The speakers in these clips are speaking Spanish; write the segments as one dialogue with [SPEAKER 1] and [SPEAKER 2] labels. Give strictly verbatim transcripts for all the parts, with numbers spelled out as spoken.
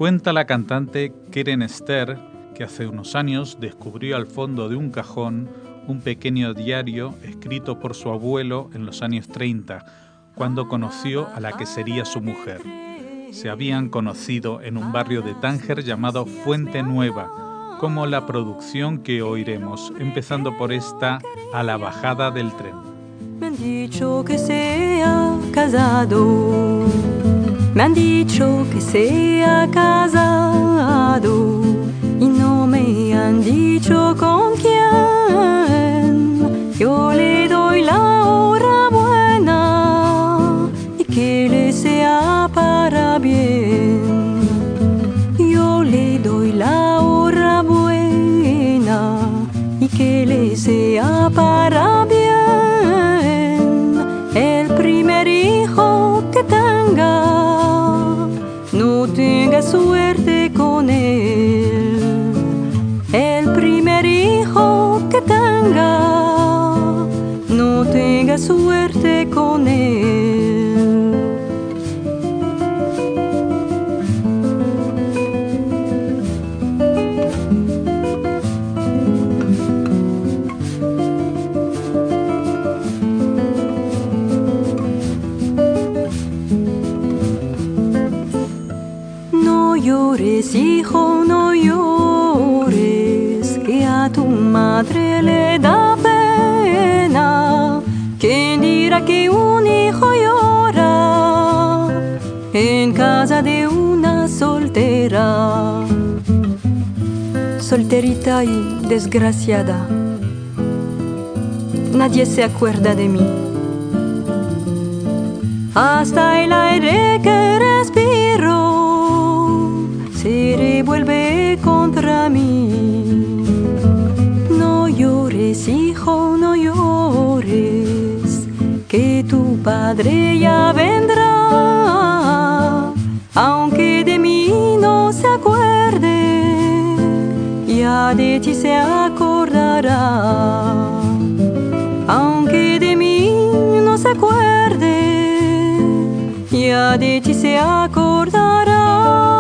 [SPEAKER 1] Cuenta la cantante Keren Ester que hace unos años descubrió al fondo de un cajón un pequeño diario escrito por su abuelo en los años treinta, cuando conoció a la que sería su mujer. Se habían conocido en un barrio de Tánger llamado Fuente Nueva, como la producción que oiremos, empezando por esta A la bajada del tren.
[SPEAKER 2] Me han dicho que sea casado, me han dicho que sea casado, y no me han dicho con quién. Yo le doy la hora buena y que le sea para bien. Yo le doy la hora buena y que le sea para bien. El primer hijo que tenga, no tenga suerte con él. El primer hijo que tenga, no tenga suerte con él. No llores, hijo, no llores, que a tu madre le da pena. ¿Quién dirá que un hijo llora en casa de una soltera? Solterita y desgraciada, nadie se acuerda de mí. Hasta el aire que respiro se revuelve contra mí. No llores, hijo, no llores, que tu padre ya vendrá. Aunque de mí no se acuerde, ya de ti se acordará. Aunque de mí no se acuerde, ya de ti se acordará.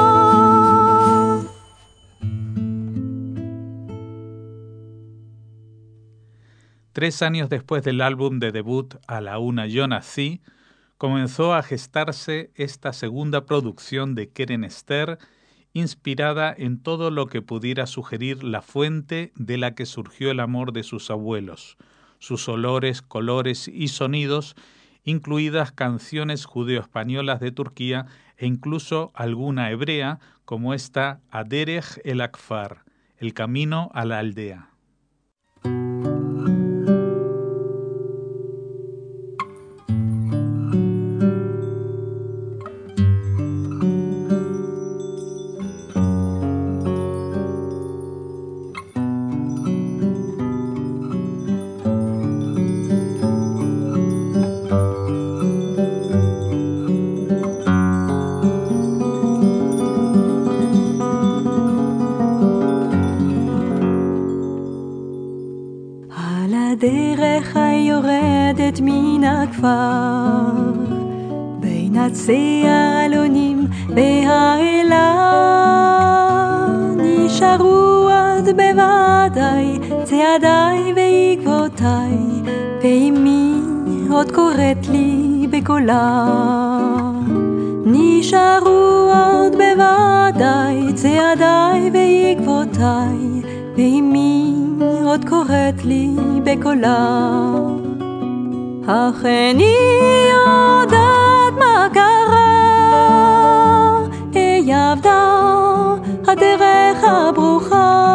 [SPEAKER 1] Tres años después del álbum de debut A la una yo nací, comenzó a gestarse esta segunda producción de Keren Ester, inspirada en todo lo que pudiera sugerir la fuente de la que surgió el amor de sus abuelos, sus olores, colores y sonidos, incluidas canciones judeo-españolas de Turquía e incluso alguna hebrea, como esta Aderech el Akfar, el camino a la aldea.
[SPEAKER 2] הדרך היורדת מן הכפר בין עצי העלונים והאלה נשארו עד בוודאי צעדיי ועקבותיי ואמי עוד קוראת לי בקולה נשארו עוד בוודאי צעדיי ועקבותיי ואמי עוד קוראת לי בקולה אך איני יודעת מה קרה היא עבדה הדרך הברוכה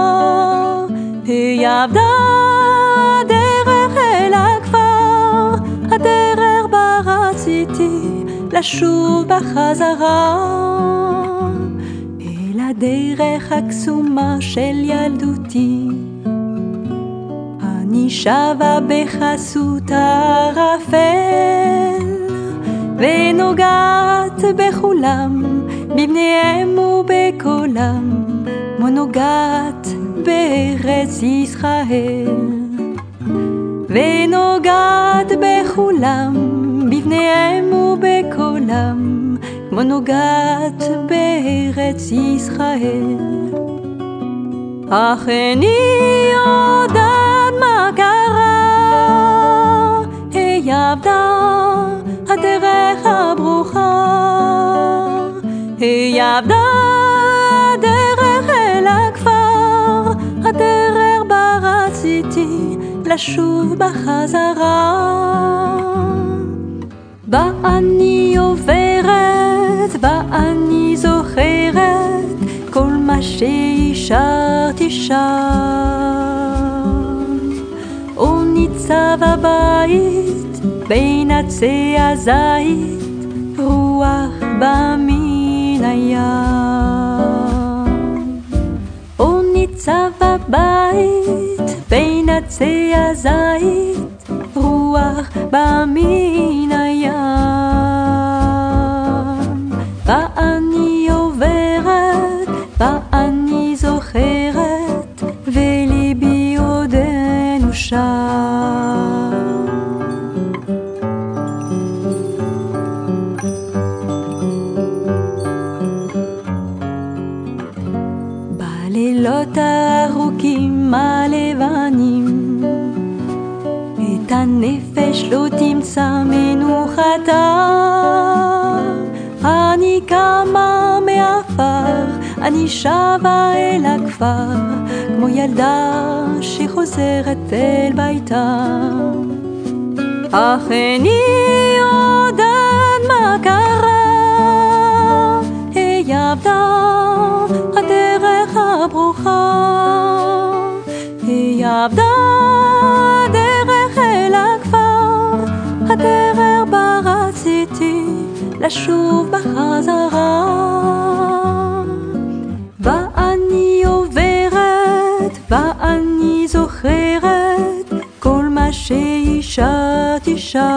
[SPEAKER 2] היא עבדה דרך אל הכפר הדרך בה רציתי לשוב בחזרה אל הדרך הקסומה של ילדותי אני שבה בחסות הערפל ונוגעת בכולם בבניהם ובקולם כמו נוגעת בארץ ישראל ונוגעת בכולם בבניהם ובקולם כמו נוגעת בארץ ישראל. אך איני יודעת מה קרה, היא עבדה הדרך הברוכה, היא עבדה הדרך אל הכפר, הדרך בה רציתי לשוב בחזרה. בה אני עוברת, בה אני זוכרת כל מה שהשארתי שם. וניצב הבית בין עצי הזית, רוח בא מן הים. וניצב הבית בין עצי הזית, רוח בא מן הים. ואני עוברת, ואני זוכרת, וליבי עודנו שם. בלילות ארוכים הלבנים, את הנפש לא תמצא מנוחתה. אני קמה מעפר, אני שבה אל הכפר, כמו ילדה שחוזרת אל ביתה. אך איני יודעת מה קרה, היא עבדה הדרך הברוכה, היא עבדה הדרך אל הכפר, הדרך בה רציתי לשוב בחזרה. ואני עוברת, ואני זוכרת כל מה שהשארתי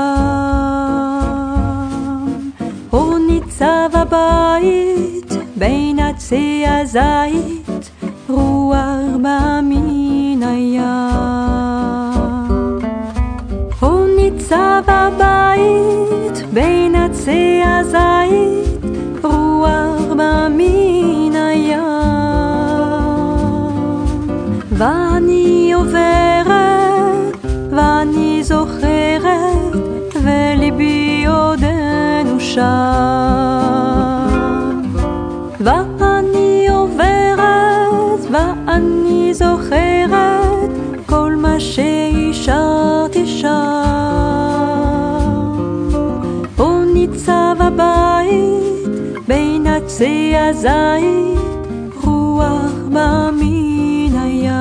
[SPEAKER 2] שם. וניצב הבית בין עצי הזית, רוח בא מן הים. וניצב הבית בין עצי הזית, רוח בא מן הים. ואני עוברת, ואני זוכרת, וליבי עודנו שם. ואני עוברת, ואני זוכרת כל מה שהשארתי שם. וניצב הבית בין עצי הזית, רוח בא מן הים.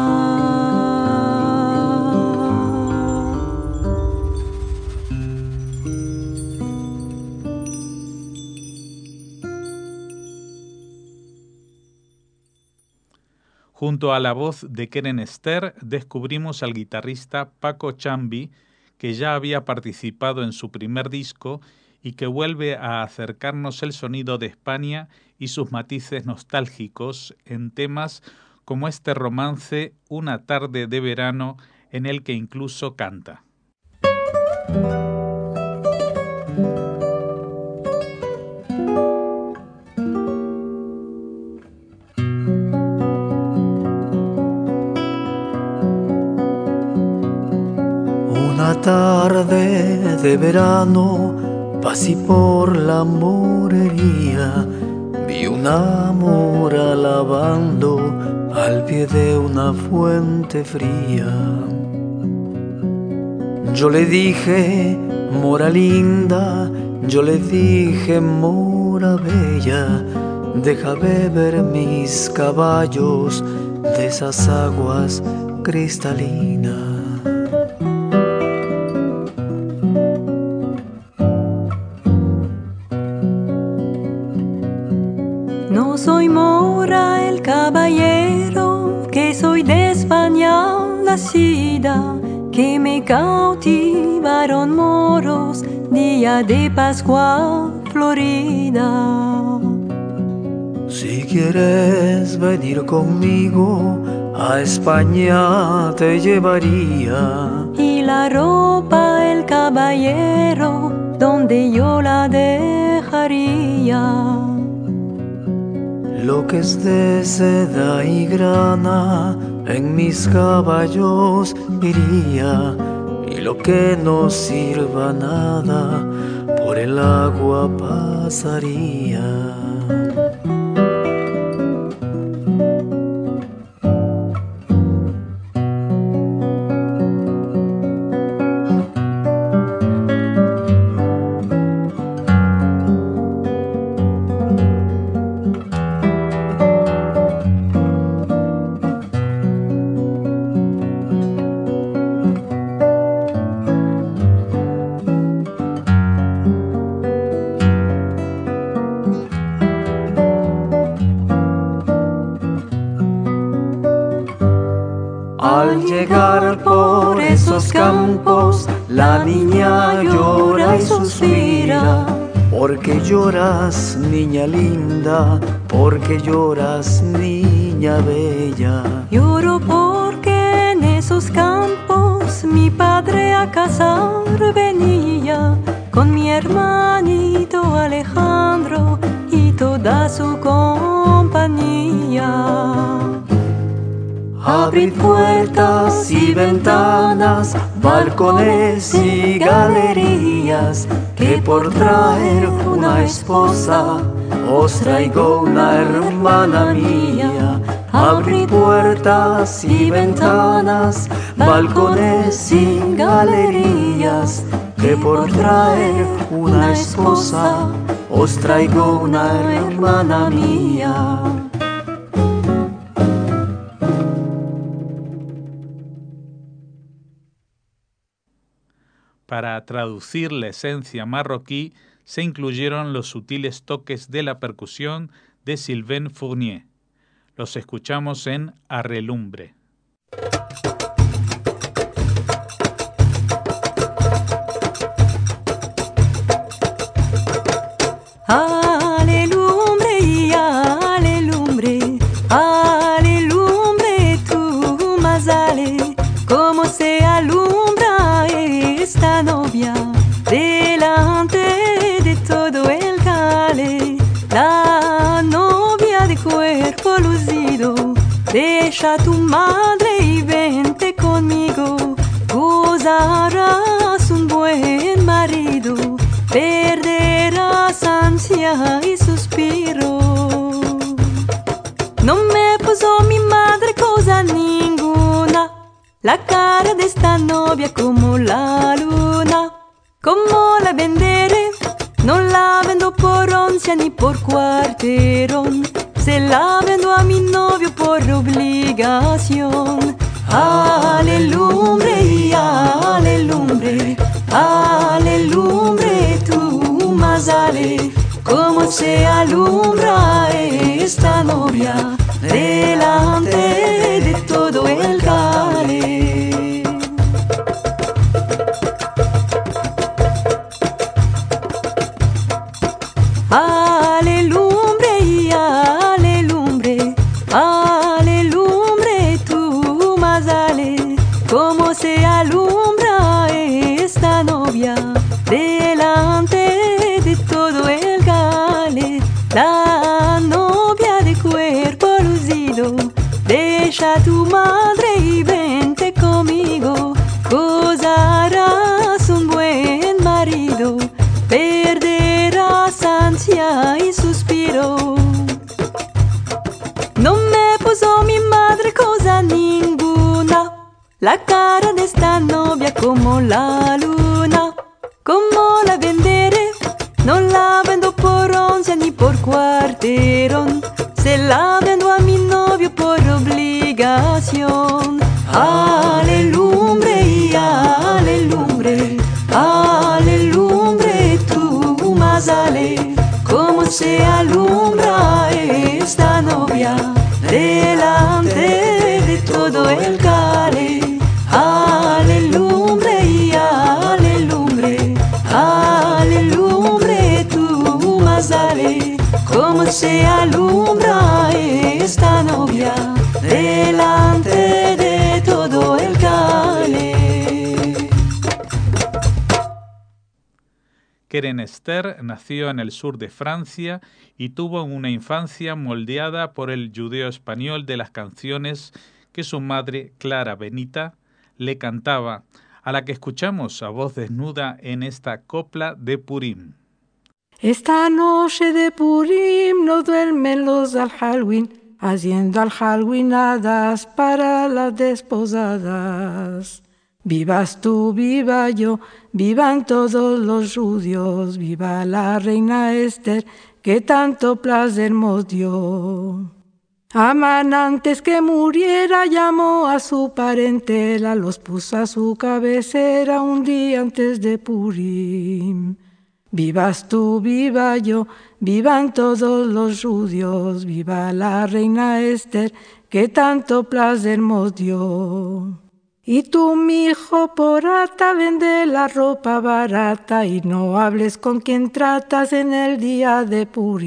[SPEAKER 1] Junto a la voz de Keren Ester descubrimos al guitarrista Paco Chambi, que ya había participado en su primer disco y que vuelve a acercarnos el sonido de España y sus matices nostálgicos en temas como este romance Una tarde de verano, en el que incluso canta.
[SPEAKER 3] Una tarde de verano pasé por la morería, vi una mora lavando al pie de una fuente fría. Yo le dije, mora linda, yo le dije, mora bella, deja beber mis caballos de esas aguas cristalinas.
[SPEAKER 2] No soy mora el caballero, que soy de España nacida, que me cautivaron moros día de Pascua Florida.
[SPEAKER 3] Si quieres venir conmigo a España te llevaría.
[SPEAKER 2] Y la ropa el caballero, donde yo la dejaría.
[SPEAKER 3] Lo que es de seda y grana, en mis caballos iría. Y lo que no sirva nada, por el agua pasaría.
[SPEAKER 2] Al llegar por esos campos, la niña llora y suspira.
[SPEAKER 3] Porque lloras, niña linda, porque lloras, niña bella.
[SPEAKER 2] Lloro porque en esos campos mi padre a cazar venía con mi hermanito Alejandro y toda su compañía.
[SPEAKER 3] Abrid puertas y ventanas, balcones y galerías, que por traer una esposa os traigo una hermana mía. Abrid puertas y ventanas, balcones y galerías, que por traer una esposa os traigo una hermana mía.
[SPEAKER 1] Para traducir la esencia marroquí se incluyeron los sutiles toques de la percusión de Sylvain Fournier. Los escuchamos en Arrelumbre.
[SPEAKER 2] Alelumbre y alelumbre, alelumbre tú más ale, como se alumbra esta novia delante de todo el cale. La novia de cuerpo lucido, deja tu madre y vente conmigo, gozarás un buen marido, perderás ansia y suspiro. No me puso mi madre cosa ninguna, la cara de esta novia como la luna. ¿Cómo la venderé? No la vendo por oncia ni por cuarterón, se la vendo a mi novio por obligación. Alelumbre y alelumbre, alelumbre tú más ale, como se alumbra esta novia delante de todo el cale. Alelumbre y alelumbre, alelumbre tú más ale, como se alumbra esta novia delante de todo el cale. La novia de cuerpo lucido, deja tu madre y vente conmigo, gozarás un buen marido, perderás ansia y suspiro. No me puso mi madre cosa ninguna, la cara de esta novia como la luna. ¿Cómo la venderé? No la vendo por oncia ni por cuarterón, se la vendo a mi novio por obligación. Alelumbre y alelumbre, alelumbre tú más ale, como se alumbra esta novia delante de todo el cale. Alelumbre y alelumbre.
[SPEAKER 1] Keren Ester nació en el sur de Francia y tuvo una infancia moldeada por el judeo español de las canciones que su madre, Clara Benita, le cantaba, a la que escuchamos a voz desnuda en esta copla de Purim.
[SPEAKER 4] Esta noche de Purim no duermen los al Halloween, haciendo al Halloweenadas para las desposadas. Vivas tú, viva yo, vivan todos los judíos, viva la reina Esther, que tanto placer nos dio. Amán antes que muriera llamó a su parentela, los puso a su cabecera un día antes de Purim. Vivas tú, viva yo, vivan todos los judíos, viva la reina Esther, que tanto placer nos dio. Y tú, mi hijo, porata, vende la ropa barata y no hables con quien tratas en el día de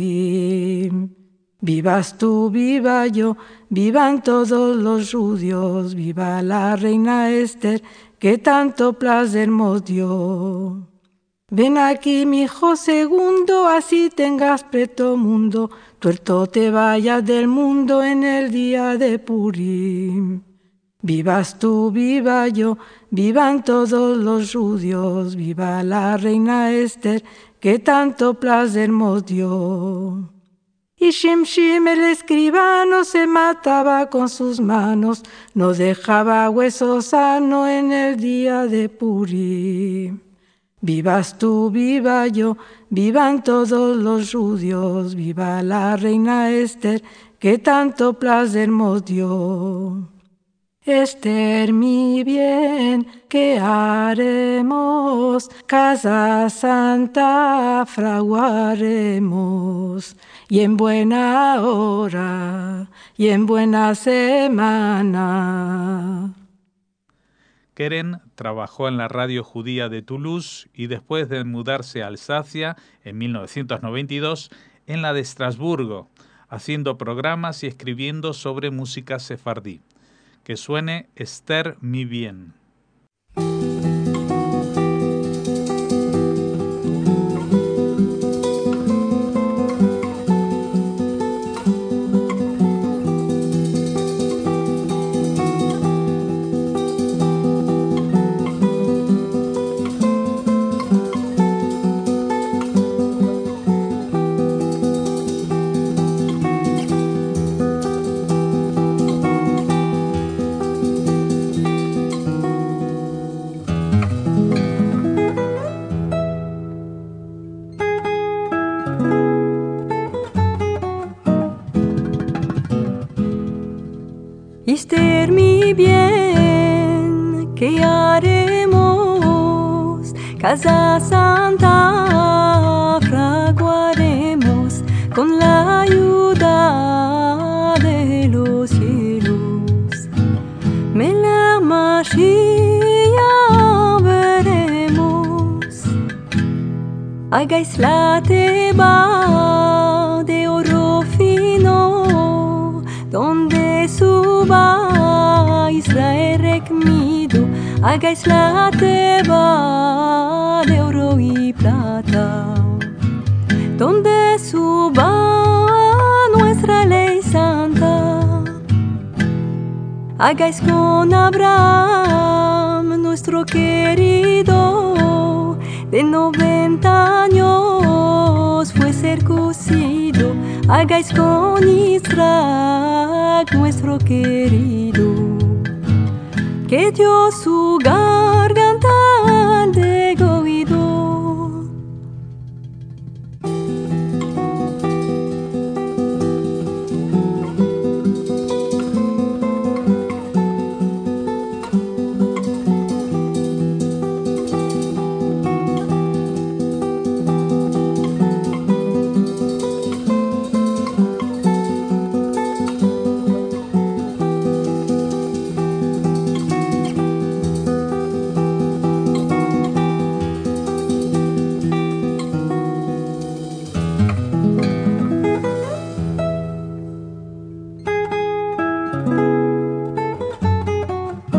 [SPEAKER 4] Purim. Vivas tú, viva yo, vivan todos los judíos, viva la reina Esther, que tanto placer nos dio. Ven aquí, mi hijo segundo, así tengas preto mundo, tuerto te vayas del mundo en el día de Purim. Vivas tú, viva yo, vivan todos los judíos, viva la reina Esther, que tanto placer nos dio. Y Shimshim el escribano se mataba con sus manos, no dejaba hueso sano en el día de Purim. Vivas tú, viva yo, vivan todos los judíos, viva la reina Esther, que tanto placer nos dio. Esther, mi bien, ¿qué haremos? Casa santa fraguaremos, y en buena hora, y en buena semana.
[SPEAKER 1] Keren trabajó en la radio judía de Toulouse y después de mudarse a Alsacia en mil novecientos noventa y dos, en la de Estrasburgo, haciendo programas y escribiendo sobre música sefardí. Que suene Esther, mi bien.
[SPEAKER 2] Esther, mi bien, ¿qué haremos? Casa santa fraguaremos con la ayuda de los cielos. Melech Mashiach veremos. Hagáis la teba de oro fino, donde suba Israel recmido, hagáis la teba de oro y plata, donde suba nuestra ley santa. Hagáis con Abraham, nuestro querido, de noventa años fue circuncido. Hagáis con Isaac, nuestro querido, que dio su garganta al degüido.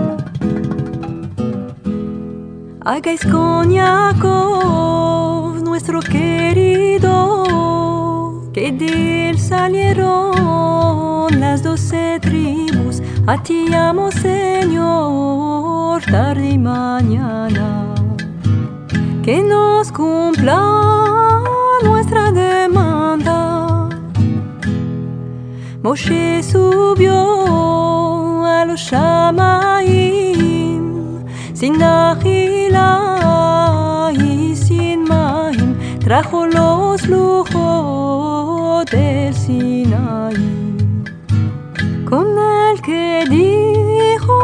[SPEAKER 2] Hagáis con Jacob nuestro querido, que de él salieron las doce tribus. A ti amo, Señor, tarde y mañana, que nos cumpla nuestra demanda. Moshe subió a los Shamaim sin Achila y sin Mahim, trajo los lujos del Sinaí, con el que dijo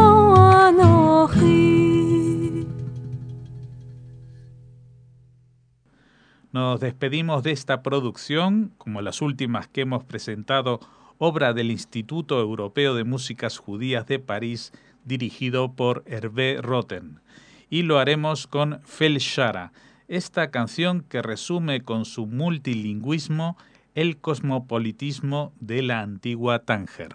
[SPEAKER 2] Anochi.
[SPEAKER 1] Nos despedimos de esta producción, como las últimas que hemos presentado, obra del Instituto Europeo de Músicas Judías de París, dirigido por Hervé Roten. Y lo haremos con Fel Shara, esta canción que resume con su multilingüismo el cosmopolitismo de la antigua Tánger.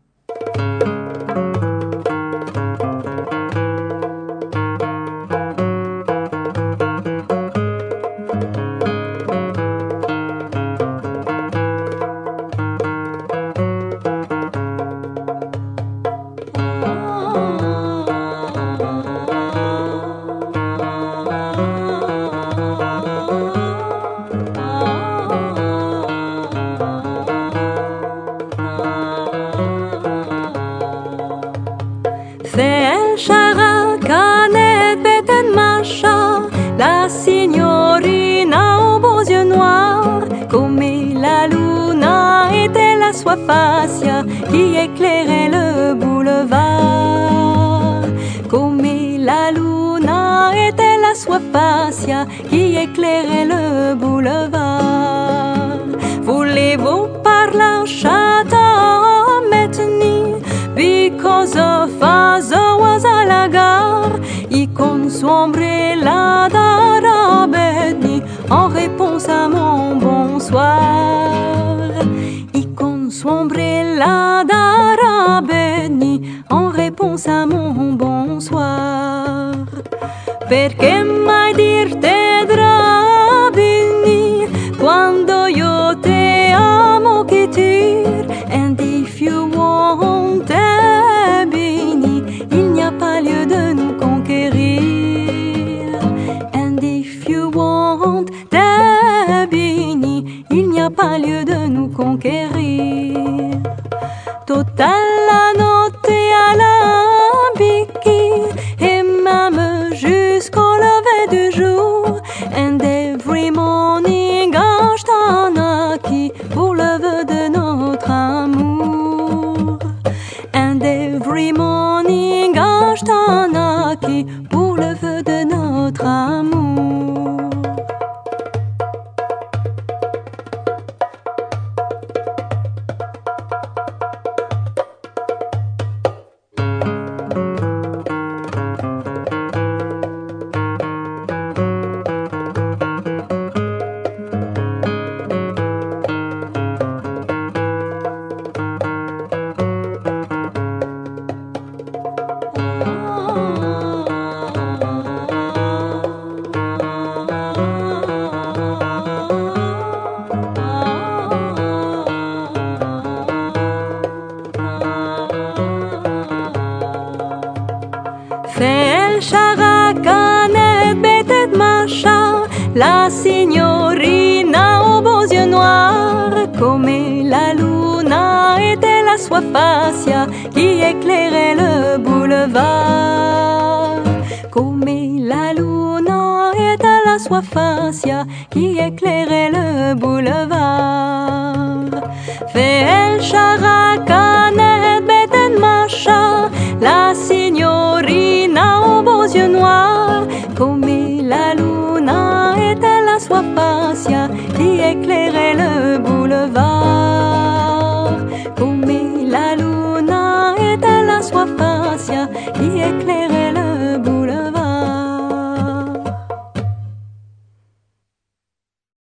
[SPEAKER 2] La signorina aux beaux yeux noirs, comme la luna était la soie facia qui éclairait le boulevard. Comme la luna était la soie facia qui éclairait le boulevard. Voulez-vous parler chata maintenant? Because her father was à la gare, y con su ombrella d'Arabeni en réponse à mon bonsoir. Y con su ombrella d'Arabeni en réponse à mon bonsoir. Perché mai dirte drabini quando io te amo che tir? And if you want bini, il n'y a pas lieu de nous conquérir. And if you want bini, il n'y a pas lieu de nous conquérir. Total la notte à la biki, et même jusqu'au lever du jour. And every morning ashtanaki, pour le vœu de notre amour. And every morning ashtanaki, pour le vœu de notre amour. La signorina aux beaux yeux noirs, comme la luna était la soie facia qui éclairait le boulevard. Comme la luna était la soie facia qui éclairait le boulevard. Fait el chara